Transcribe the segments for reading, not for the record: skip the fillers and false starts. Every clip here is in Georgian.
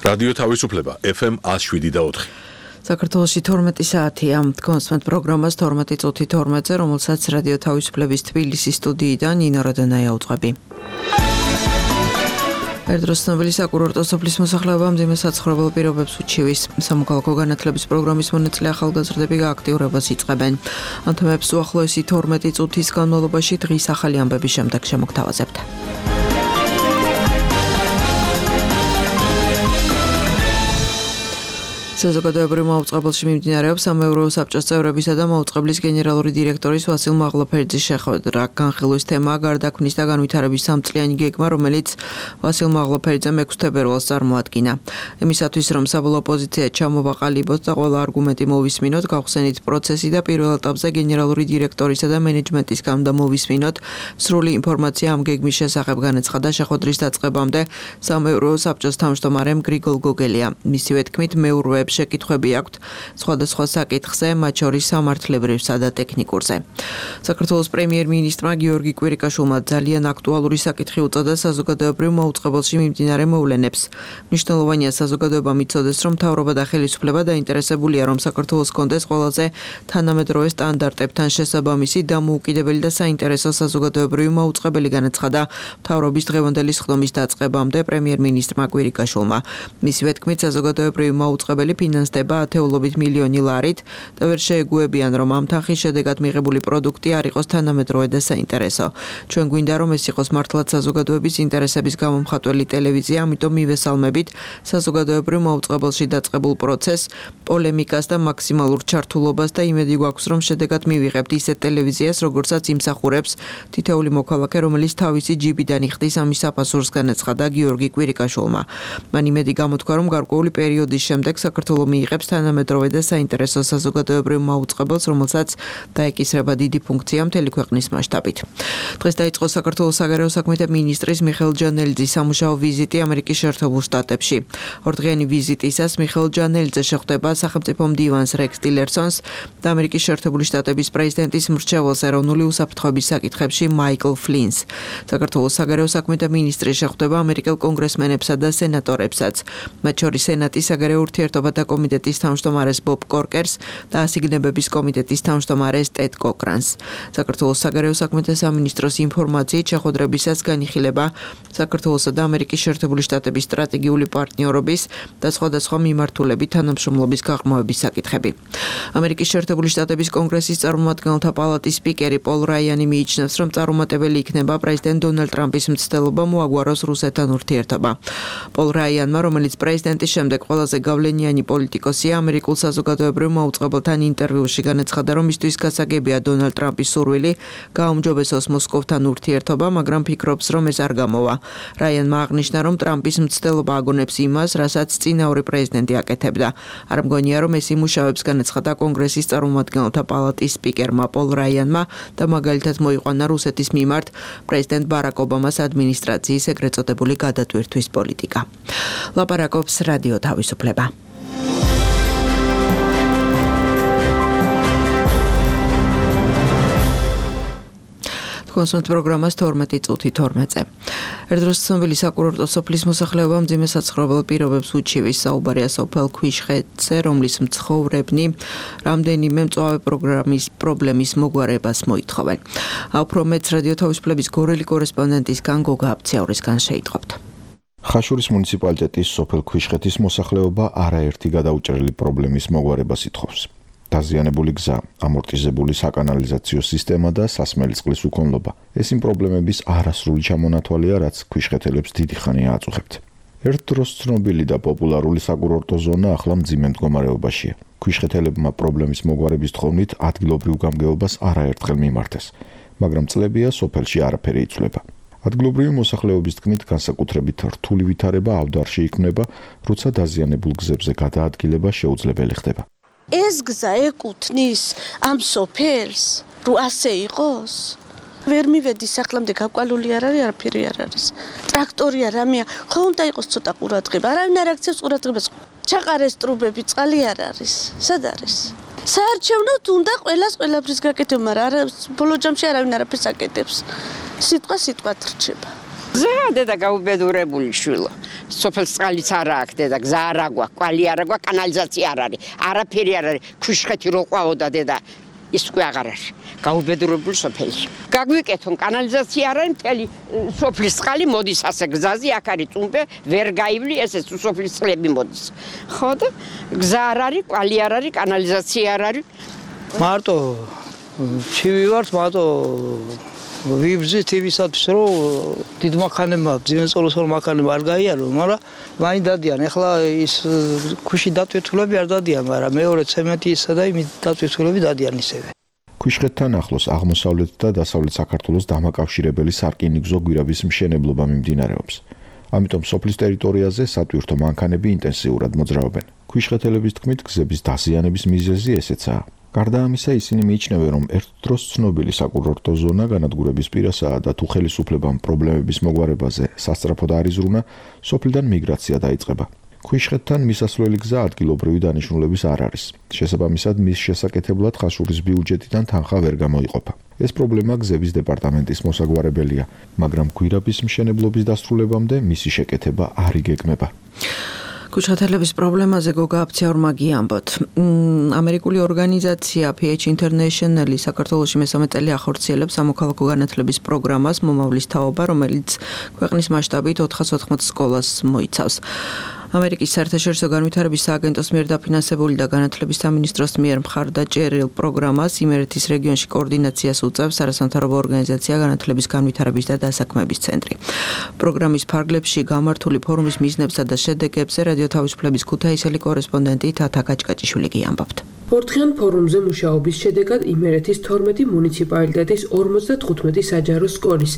რადიო თავისუფლება FM 107.4. საქართველოში 12 საათია. კონსმენტ პროგრამას 12 წუთი 12-ზე, რომელსაც რადიო თავისუფლების თბილისის სტუდიიდან ნინო როდანაია უძღვები. ერთდროს ცნობილი საკურორტო სოფლის მოსახლეობა მძიმე საცხოვრებელ პირობებს უჩივის. სამოქალაქო განათლების პროგრამის მონაწილე ახალგაზრდები გააქტიურებას იწყებენ. ამ თემებს უახლოესი 12 წუთის განმავლობაში დღის ახალი ამბების შემდეგ შემოგთავაზებთ. საზოგადოებრივ მაუწყებელში მიმდინარეობს სამეურვეო საბჭოს წევრებისა და მაუწყებლის გენერალური დირექტორის ვასილ მაღლაფერიძის შეხვედრა. განხილვის თემაა გარდაქმნის და განვითარების სამწლიანი გეგმა, რომელიც ვასილ მაღლაფერიძემ 6 თებერვალს წარმოადგინა. იმისათვის, რომ საბოლოო პოზიცია ჩამოვაყალიბოთ და ყველა არგუმენტი მოვისმინოთ, გავხსენით პროცესი და პირველ ეტაპზე გენერალური დირექტორისა და მენეჯმენტისგან და მოვისმინოთ სრული ინფორმაცია ამ გეგმის შესახებ, განაცხადა შეხვედრის დაწყებამდე სამეურვეო საბჭოს თავმჯდომარემ გრიგოლ გოგელია. მისივე თქმით, მეურვეებს შეკითხვები აქვთ სხვადასხვა საკითხზე, მათ შორის სამართლებრივსა და ტექნიკურზე. საქართველოს პრემიერ-მინისტრმა გიორგი კვირიკაშვილმა ძალიან აქტუალური საკითხი უწოდა საზოგადოებრივ მაუწყებელში მიმდინარე მოვლენებს. მნიშვნელოვანია საზოგადოებამ იცოდეს, რომ მთავრობა და ხელისუფლება დაინტერესებულია, რომ საქართველოს კონდეს ყველაზე თანამედროვე სტანდარტებთან შესაბამისი დამოუკიდებელი და საინტერესო საზოგადოებრივი მაუწყებელი, განაცხადა მთავრობის დღევანდელი სხდომის დაწყებამდე პრემიერ-მინისტრმა კვირიკაშვილმა. მისივე თქმით, საზოგადოებრივი მაუწყებელი ფინანსდება ათეულობით მილიონი ლარით და ვერ შეეგუებიან, რომ ამ თანხის შედეგად მიღებული პროდუქტი არ იყოს თანამედროვე და საინტერესო. ჩვენ გვინდა, რომ ეს იყოს მართლაც საზოგადოების ინტერესების გამომხატველი ტელევიზია, ამიტომ მივესალმებით საზოგადოებრივ მაუწყებელში დაწყებულ პროცესს, პოლემიკას და მაქსიმალურ ჩართულობას და იმედი გვაქვს, რომ შედეგად მივიღებთ ისეთ ტელევიზიას, როგორცაც იმსახურებს თითოეული მოქალაქე, რომელიც თავისი ჯიბიდან იხდის ამის საფასურს, განაცხადა გიორგი კვირიკაშვილმა. მან იმედი გამოთქვა, რომ გარკვეული პერიოდის შემდეგ საქართველო მიიღებს თანამედროვე და საინტერესო საზოგადოებრივ მაუწყებელს, რომელსაც დაეკისრება დიდი ფუნქცია მთელი ქვეყნის მასშტაბით. დღეს დაიწყო საქართველოს საგარეო საქმეთა მინისტრის მიხეილ ჯანელიძის სამუშაო ვიზიტი ამერიკის შეერთებულ შტატებში. ორდღიანი ვიზიტისას მიხეილ ჯანელიძე შეხვდება სახელმწიფო მდივანს რექს ტილერსონს და ამერიკის შეერთებული შტატების პრეზიდენტის მრჩეველს ეროვნული უსაფრთხოების საკითხებში მაიკლ ფლინს. საქართველოს საგარეო საქმეთა მინისტრი შეხვდება ამერიკელ კონგრესმენებსა და სენატორებსაც, მათ შორის სენატის საგარეო ურთიერთობათა კომიტეტის თავმჯდომარეს ბობ კორკერს და ასიგნებების კომიტეტის თავმჯდომარეს ტედ კოკრანს. საქართველოს საგარეო საქმეთა სამინისტროს ინფორმაციით შეხვედრებისას განიხილება საქართველოსა და ამერიკის შეერთებული შტატების სტრატეგიული პარტნიორობის და სხვადასხვა მიმართულებით თანამშრომლობის გაღრმავების საკითხები. ამერიკის შეერთებული შტატების კონგრესის წარმომადგენელთა პალატის სპიკერი პოლ რაიანი მიიჩნევს, რომ წარუმატებელი იქნება პრეზიდენტ დონალდ ტრამპის მცდელობა მოაგვაროს რუსეთთან ურთიერთობა. პოლ რაიანმა, რომელიც პრეზიდენტის შემდეგ ყველაზე გავლენიანი პოლიტიკოსია, ამერიკულ საზოგადოებრივ მაუწყებელთან ინტერვიუში განაცხადა, რომ მისთვის გასაგებია დონალდ ტრამპის სურვილი გააუმჯობესოს მოსკოვთან ურთიერთობა, მაგრამ ფიქრობს, რომ ეს არ გამოვა. რაიანმა აღნიშნა, რომ ტრამპის მცდელობა აგონებს იმას, რასაც წინაური პრეზიდენტი აკეთებდა. არ მგონია, რომ ეს იმუშავებს, განაცხადა კონგრესის წარმომადგენელთა პალატის სპიკერმა პოლ რაიანმა და მაგალითად მოიყვანა რუსეთის მიმართ პრეზიდენტ ბარაკ ობამას ადმინისტრაციის ეგრეთ წოდებული გადატვირთვის პოლიტიკა. ლაპარაკობს რადიო თავისუფლება. კონსმენტ პროგრამას 12 წუთი 12-ზე. ერთდროს ცნობილი საკურორტო სოფლის მოსახლეობა მძიმე საცხოვრებელ პირობებს უჩივის. საუბარია სოფელ ქვიშხეთზე, რომლის მცხოვრებნი რამდენიმე მწვავე პრობლემის მოგვარებას მოითხოვენ. უფრო მეტს რადიო თავისუფლების გორელი კორესპონდენტისგან გოგა აბციაურისგან შეიტყობთ. ხაშურის მუნიციპალიტეტის სოფელ ქვიშხეთის მოსახლეობა არაერთი გადაუჭრელი პრობლემის მოგვარებას ითხოვს. დაზიანებული გზა, ამორტიზებული საკანალიზაციო სისტემა და სასმელი წყლის უქონლობა. ეს იმ პრობლემების არასრული ჩამონათვალია, რაც ქვიშხეთელებს დიდი ხანია აწუხებთ. ერთ დროს ცნობილი და პოპულარული საკურორტო ზონა ახლა მძიმე მდგომარეობაშია. ქვიშხეთელებმა პრობლემის მოგვარების თხოვნით ადგილობრივ გამგეობას არაერთხელ მიმართეს, მაგრამ წლებია სოფელში არაფერი იცვლება. ადგილობრივი მოსახლეობის თქმით, განსაკუთრებით რთული ვითარება ავდარში იქმნება, როცა დაზიანებულ გზებზე გადაადგილება შეუძლებელი ხდება. ეს გზა ეკუთვნის ამ სოფელს, რომ ასე იყოს? ვერ მივედი სახლამდე, გაკვალული არ არის, არაფერი არ არის. ტრაქტორი არ ამია, ხო უნდა იყოს ცოტა ყურადღება. არავინ არ აქცევს ყურადღებას. ჩაყარეს ტრუბები, წყალი არ არის. სად არის? საარჩევნოდ უნდა ყველაფრის გაკეთება, მაგრამ ბოლო ჯამში არავინ არაფერს აკეთებს. სიტყვა რჩება. გზაა დედა გაუბედურებული შვილო. სოფელს წყალიც არ აქვს დედა, გზა არ აქვს, კვალი არ აქვს, კანალიზაცია არ არის, არაფერი არ არის. ქუშხეთი რო ყვაოდა დედა, ის უკვე აღარ არის. გაუბედურებული სოფელში. გაგვიკეთონ კანალიზაცია არ არის, მთელი სოფლის წყალი მოდის ასე გზაზე, აქ არის წუმპე, ვერ გაივლი, ესე სოფლის წყლები მოდის. ხო და გზა არ არის, კვალი არ არის, კანალიზაცია არ არის. მარტო ჩივი ვართ, მარტო ვიბზით იმისათვის, რომ დიდ მანქანებმა, ძინწოლოსორ მანქანებმა არ გაიარო, მაგრამ მაინც დადიან. ეხლა ის ქუში დატვირთულები არ დადიან, მაგრამ მეორე ცემენტისა და იმის დატვირთულები დადიან ისევე. ქვიშხეთთან ახლოს აღმოსავლეთ და დასავლეთ საქართველოს დამაკავშირებელი სარკინიგზო გვირაბის მშენებლობა მიმდინარეობს. ამიტომ სოფლის ტერიტორიაზე სატვირთო მანქანები ინტენსიურად მოძრაობენ. ქვიშხეთელების თქმით, გზების დაზიანების მიზეზი ესეცაა. გარდა ამისა, ისინი მიიჩნევენ, რომ ერთ დროს ცნობილი საკურორტო ზონა განადგურების პირასაა და თუ ხელისუფლებამ პრობლემების მოგვარებაზე სასწრაფოდ არ იზრუნა, სოფლიდან მიგრაცია დაიწყება. ქვიშხეთთან მისასვლელი გზა ადგილობრივი დანიშნულების არ არის. შესაბამისად, მის შესაკეთებლად ხაშურის ბიუჯეტიდან თანხა ვერ გამოიყოფა. ეს პრობლემა გზების დეპარტამენტის მოსაგვარებელია, მაგრამ გვირაბის მშენებლობის დასრულებამდე მისი შეკეთება არ იგეგმება. ქუჩათელების პრობლემაზე გოგა აფციაურმა გიამბოთ. ამერიკული ორგანიზაცია PH International საქართველოში მესამე წელი ახორციელებს სამოქალაქო განათლების პროგრამას მომავლის თაობა, რომელიც ქვეყნის მასშტაბით 414 სკოლას მოიცავს. ამერიკის საერთაშორისო განვითარების სააგენტოს მიერ დაფინანსებული და განათლების სამინისტროს მიერ მხარდაჭერილ პროგრამას იმერეთის რეგიონში კოორდინაციას უწევს არასამთავრობო ორგანიზაცია განათლების განვითარების და დასაქმების ცენტრი. პროგრამის ფარგლებში გამართული ფორუმის მიზნებსა და შედეგებზე რადიო თავისუფლების ქუთაისელი კორესპონდენტი თათა გაჭკაჭიშვილი გიამბობთ. ორდღიან ფორუმზე მუშაობის შედეგად იმერეთის 12 მუნიციპალიტეტის 55 საჯარო სკოლის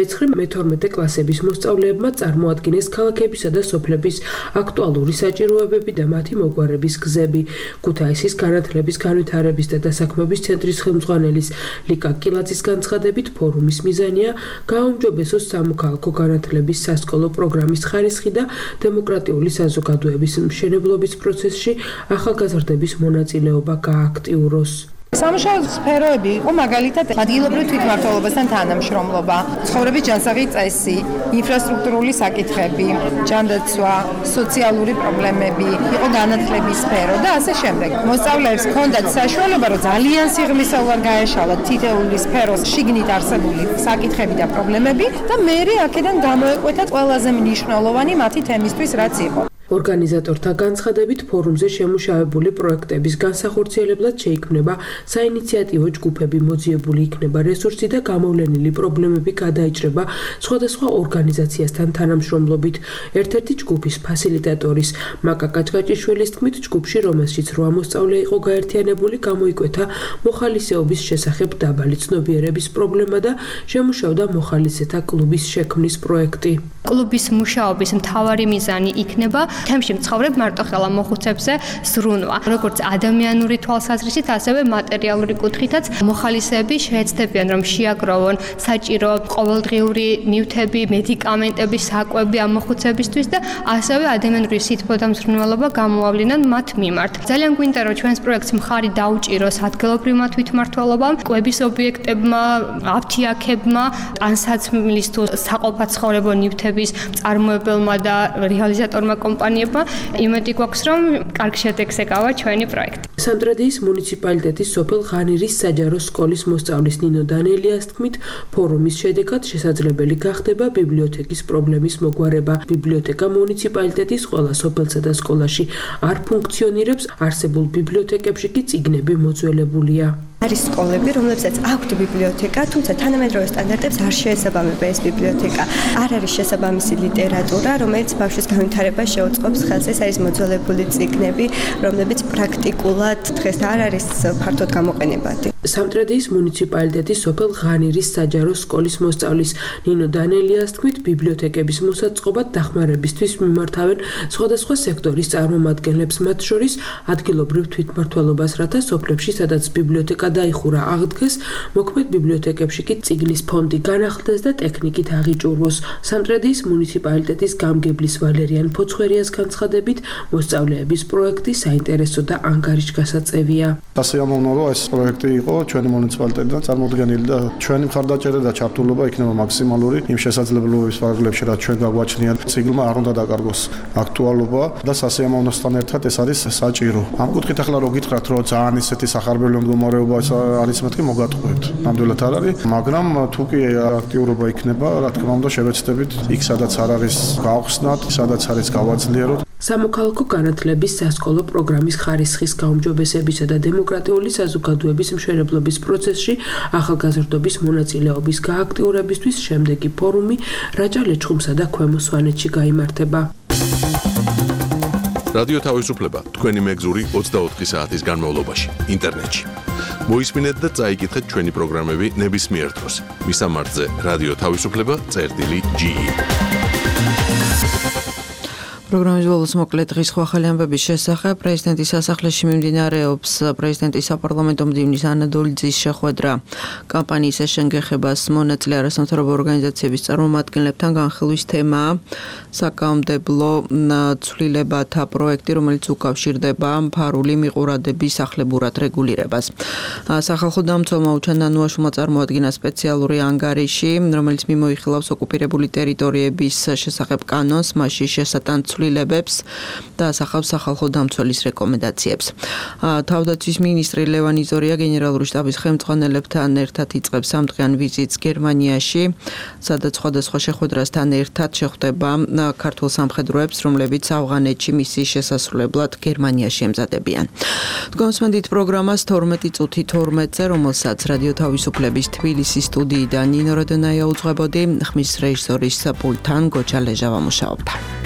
მე-13 კლასების მოსწავლეებმა წარმოადგინეს ქალაქებისა და სოფლების აქტუალური საჭიროებები და მათი მოგვარების გზები. ქუთაისის განათლების განვითარების და დასაქმების ცენტრის ხელმძღვანელის ლიკა კილაძის განცხადებით, ფორუმის მიზანია გააუმჯობესოს სამოქალაქო განათლების სასკოლო პროგრამის ხარისხი და დემოკრატიული საზოგადოების მშენებლობის პროცესში ახალგაზრდების მონაწილეობა გააქტიუროს. სამუშაო სფეროები იყო მაგალითად ადგილობრივ თვითმმართველობასთან თანამშრომლობა, ცხოვრების ჯანსაღი წესი, ინფრასტრუქტურული საკითხები, ჯანდაცვა, სოციალური პრობლემები, იყო განათლების სფერო და ასე შემდეგ. მოსწავლეებს ჰქონდათ საშუალება, რომ ძალიან სიღრმისეულად გაეშალათ თითოეული სფეროს შიგნით არსებული საკითხები და პრობლემები და მერე აქედან გამოეკვეთათ ყველაზე მნიშვნელოვანი მათი თემისთვის, რაც იყო. ორგანიზატორთა განცხადებით, ფორუმზე შემუშავებული პროექტების განსახორციელებლად შეიქმნება საინიციატივო ჯგუფები, მოძიებული იქნება რესურსი და გამოვლენილი პრობლემები გადაიჭრება სხვადასხვა ორგანიზაციასთან თანამშრომლობით. ერთ-ერთი ჯგუფის ფასილიტატორის მაკა გაჭკაჭიშვილის თქმით, ჯგუფში, რომელშიც 8 მოსწავლე იყო გაერთიანებული, გამოიკვეთა მოხალისეობის შესახებ დაბალი ცნობიერების პრობლემა და შემუშავდა მოხალისეთა კლუბის შექმნის პროექტი. კლუბის მუშაობის მთავარი მიზანი იქნება თემში მცხოვრებ მარტოხელა მოხუცებზე ზრუნვა. როგორც ადამიანური თვალსაზრისით, ასევე მატერიალური კუთხითაც მოხალისეები შეეცდებიან, რომ შეაგროვონ საჭირო ყოველდღიური ნივთები, მედიკამენტები, საკვები ამ მოხუცებისთვის და ასევე ადამიანური სითბო და მზრუნველობა გამოავლინონ მათ მიმართ. ძალიან გვინდა, რომ ჩვენს პროექტს მხარი დაუჭიროს ადგილობრივმა თვითმმართველობამ, კვების ობიექტებმა, აფთიაქებმა, ტანსაცმლის თუ საყოფაცხოვრებო ნივთების მწარმოებელმა და რეალიზატორმა კომპანიებმა. იმედი გვაქვს, რომ კარგ შედეგს ეკავა ჩვენი პროექტი. სამტრედიის მუნიციპალიტეტის სოფელ ღანირის საჯარო სკოლის მოსწავლის ნინო დანელიას თქმით, ფორუმის შედეგად შესაძლებელი გახდება ბიბლიოთეკის პრობლემის მოგვარება. ბიბლიოთეკა მუნიციპალიტეტის ყველა სოფელსა და სკოლაში არ ფუნქციონირებს, არსებულ ბიბლიოთეკებში კი წიგნები მოძველებულია. არის სკოლები, რომლებსაც აქვთ ბიბლიოთეკა, თუმცა თანამედროვე სტანდარტებს არ შეესაბამება ეს ბიბლიოთეკა. არ არის შესაბამისი ლიტერატურა, რომელიც ბავშვის განვითარებას შეუწყობს ხელს. ეს არის მოძველებული წიგნები, რომლებიც პრაქტიკულად დღეს არ არის ფართოდ გამოყენებადი. სამტრედიის მუნიციპალიტეტის სოფელ ღანირის საჯარო სკოლის მოსწავლის ნინო დანელიას თქმით, ბიბლიოთეკების მოსაწყობად დახმარებისთვის მიმართავენ სხვადასხვა სექტორის წარმომადგენლებს, მათ შორის ადგილობრივ თვითმმართველობას, რათა სოფლებში, სადაც ბიბლიოთეკა დაიხურა, აღდგეს, მოქმედ ბიბლიოთეკებში კი წიგნის ფონდი განახლდეს და ტექნიკით აღიჭურვოს. სამტრედიის მუნიციპალიტეტის გამგებლის ვალერიან ფოცხვერიას განცხადებით, მოსწავლეების პროექტი საინტერესო და ანგარიშგასაწევია. ასე ამოვნო, რომ ეს პროექტი იყო იყო ჩვენი მუნიციპალიტეტიდან წარმოდგენილი და ჩვენი მხარდაჭერა და ჩართულობა იქნება მაქსიმალური იმ შესაძლებლობების ფარგლებში, რაც ჩვენ გაგვაჩნია. ციკლმა არ უნდა დაკარგოს აქტუალობა და სასიამოვნოსთან ერთად ეს არის საჭირო. ამ კუთხით ახლა რო გითხრათ, რომ ძალიან ისეთი სახარბელი მდგომარეობა არის მეთქი მოგატყუებთ. ნამდვილად არ არის, მაგრამ თუ კი აქტიურობა იქნება, რა თქმა უნდა შევეცდებით იქ სადაც არ არის გავხსნათ, სადაც არის გავაძლიეროთ. სამოქალაქო განათლების სასკოლო პროგრამის ხარისხის გაუმჯობესებისა და დემოკრატიული საზოგადოების მშენებლობის პროცესში ახალგაზრდობის მონაწილეობის გააქტიურებისთვის შემდეგი ფორუმი რაჭა ლეჩხუმსა და ქვემო სვანეთში გაიმართება. რადიო თავისუფლება თქვენი მეგზური 24 საათის განმავლობაში ინტერნეტში. მოისმინეთ და წაიკითხეთ ჩვენი პროგრამები ნებისმიერ დროს. მისამართზე რადიო თავისუფლება.ge პროგრამის ბოლოს მოკლედ დღის ახალი ამბების შესახებ პრეზიდენტის სასახლეში მიმდინარეობს პრეზიდენტის საპარლამენტო მდივნის ანა დოლიძის შეხვედრა. კამპანიის შეშენგეხებას მონაწილე არასამთავრობო ორგანიზაციების წარმომადგენლებთან განხილვის თემაა საკანონმდებლო ცვლილებათა პროექტი, რომელიც უკავშირდება მფარული მიყურადების სახლებურად რეგულირებას. სახალხო დამცველმა უჩანანუაშვილმა წარმოადგინა სპეციალური ანგარიში, რომელიც მიმოიხილავს ოკუპირებული ტერიტორიების შესახებ კანონს, მასში შესატანს ცვლილებებს და ასახავს სახალხო დამცველის რეკომენდაციებს. თავდაცვის მინისტრი ლევან იზორია გენერალური შტაბის ხელმძღვანელებთან ერთად იწყებს სამდღიან ვიზიტს გერმანიაში, სადაც სხვადასხვა შეხვედრასთან ერთად შეხვდება ქართულ სამხედროებს, რომლებიც ავღანეთში მისიის შესასრულებლად გერმანიაში ემზადებიან. თქვენსმენდით პროგრამას 12 წუთი 12-ზე, რომელსაც რადიო თავისუფლების თბილისის სტუდიიდან ნინო როდონაია უძღვებოდი, ხმის რეჟისორის პულტთან გოჩა ლეჟავა მუშაობდა.